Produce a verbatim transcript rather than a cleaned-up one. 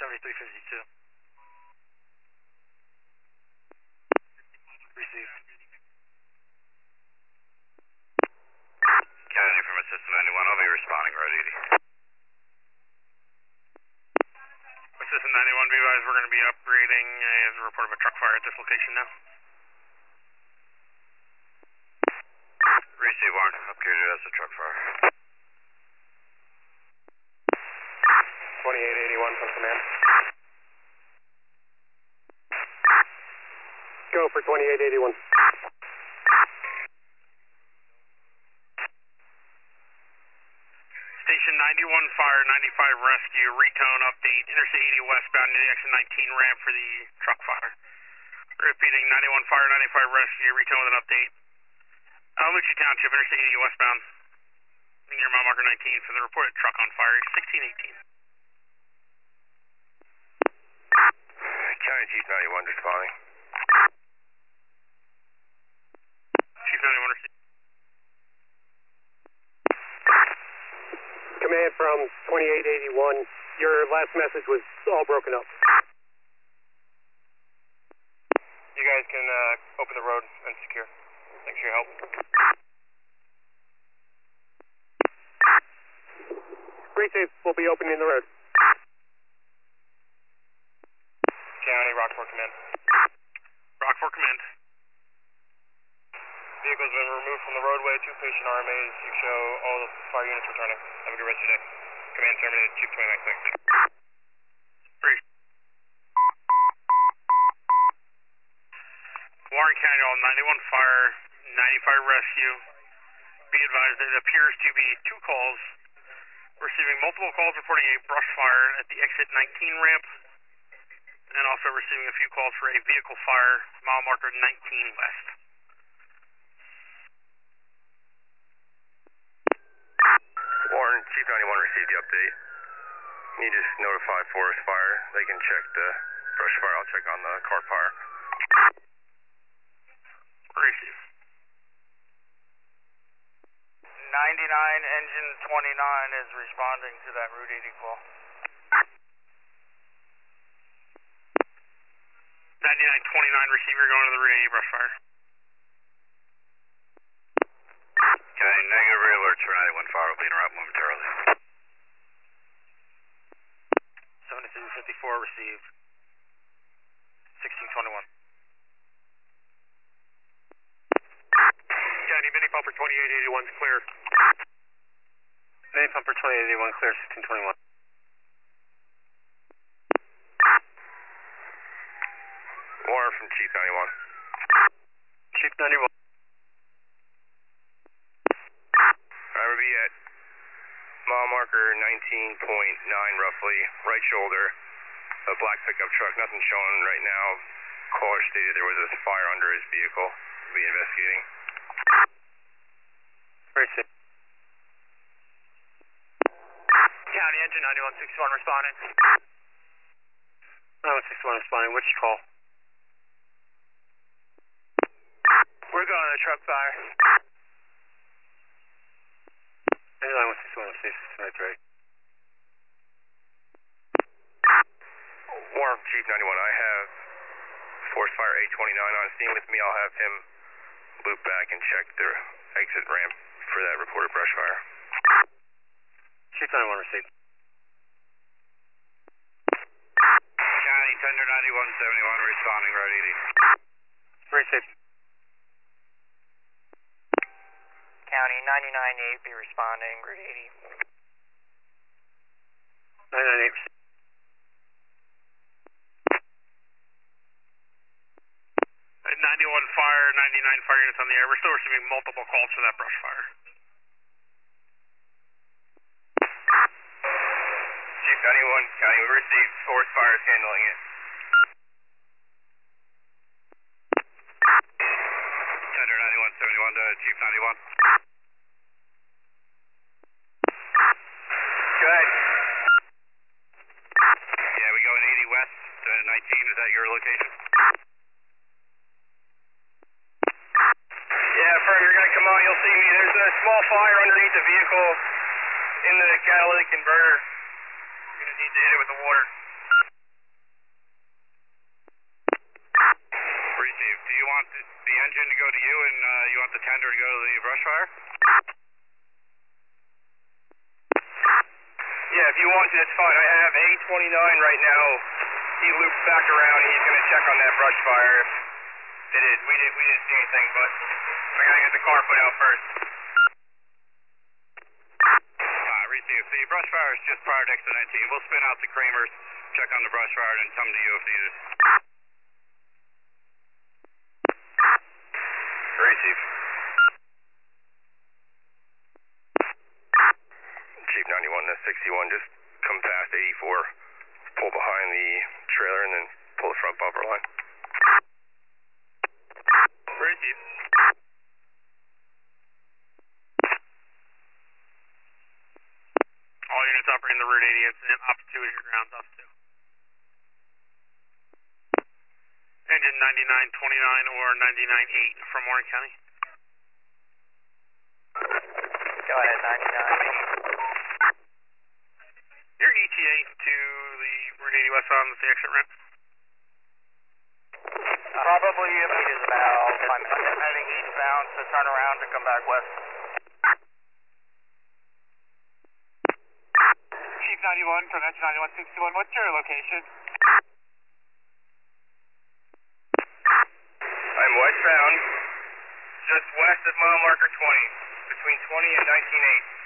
seventy-three fifty-two. Received. County from Assistant ninety-one, I'll be responding, road eighty. Assistant ninety-one, be advised we're going to be upgrading as a report of a truck fire at this location now. Receive Warren, upgraded as a truck fire. twenty-eight eighty-one from command. Go for twenty-eight eighty-one. Station ninety-one fire, ninety-five rescue, recon update, Interstate eighty westbound near the exit nineteen ramp for the truck fire. Repeating, ninety-one fire, ninety-five rescue, recon with an update. Uh, Lucci Township, Interstate eighty westbound near mile marker nineteen for the reported truck on fire, sixteen eighteen. County Chief ninety-one responding. Chief ninety-one received. Command from twenty-eight eighty-one, your last message was all broken up. You guys can uh, open the road and secure. Thanks for your help. Resafe will be opening the road. County, Rockport Command. Rockport Command. Vehicle's been removed from the roadway, two patient R M As. You show all the fire units returning. Have a good rest of your day. Command terminated, Chief twenty-nine six. Three. Warren County, all ninety-one fire, ninety-five rescue. Be advised it appears to be two calls. Receiving multiple calls reporting a brush fire at the exit nineteen ramp. And also receiving a few calls for a vehicle fire, mile marker nineteen west. Warren, Chief ninety-one received the update. You just notify forest fire. They can check the brush fire. I'll check on the car fire. Receive. ninety-nine, engine twenty-nine is responding to that Route eighty call. ninety-nine twenty-nine receiver going to the Route eighty brush fire. Okay, negative re-alerts for ninety-one fire will be interrupted momentarily. seventy-two fifty-four received. sixteen twenty-one. County, mini pumper twenty-eight eighty-one is clear. Mini pumper twenty-eight eighty-one clear, sixteen twenty-one. Warren from Chief ninety-one. Chief ninety-one. I will be at mile marker nineteen point nine roughly, right shoulder, a black pickup truck, nothing showing right now. Caller stated there was a fire under his vehicle. We'll be investigating. Very safe. County, engine ninety-one sixty-one responding. ninety-one sixty-one responding, which call? We're going to the truck fire. ninety-one sixty-one received, that's right. Warren, Chief ninety-one, I have Force Fire eight twenty-nine on scene with me. I'll have him loop back and check the exit ramp for that reported brush fire. Chief ninety-one received. County, Tender ninety-one seventy-one responding, road eighty. Very safe. County, ninety-nine eight be responding, Route eighty. ninety-nine eight received. ninety-one fire, ninety-nine fire units on the air. We're still receiving multiple calls for that brush fire. Chief ninety-one, County, we received forest fires handling it. Tender ninety-one seventy-one to Chief ninety-one. Go ahead. Yeah, we go in eighty west to nineteen. Is that your location? Yeah, firm, you're going to come out. You'll see me. There's a small fire underneath the vehicle in the catalytic converter. You're going to need to hit it with the water. engine to go to you, and uh, you want the tender to go to the brush fire? Yeah, if you want to, it's fine. I have A twenty-nine right now. He loops back around. He's going to check on that brush fire. It is. We didn't, we didn't see anything, but I got to get the car put out first. Uh, received. The brush fire is just prior to exit nineteen. We'll spin out to Kramer's, check on the brush fire, and come to you if needed. Receive. Chief ninety-one to sixty-one, just come past eighty-four, pull behind the trailer, and then pull the front bumper line. Receive. All units operating the Route eighty incident, ops two is your grounds, ops two. Engine ninety-nine twenty-nine or ninety-nine eight from Warren County. Go ahead, ninety-nine. Your E T A to the Route eighty westbound with the exit ramp? Probably if it is about five minutes. Heading eastbound to turn around to come back west. Chief ninety-one from engine ninety-one sixty-one, what's your location? I'm westbound, just west of mile marker twenty, between twenty and nineteen eight.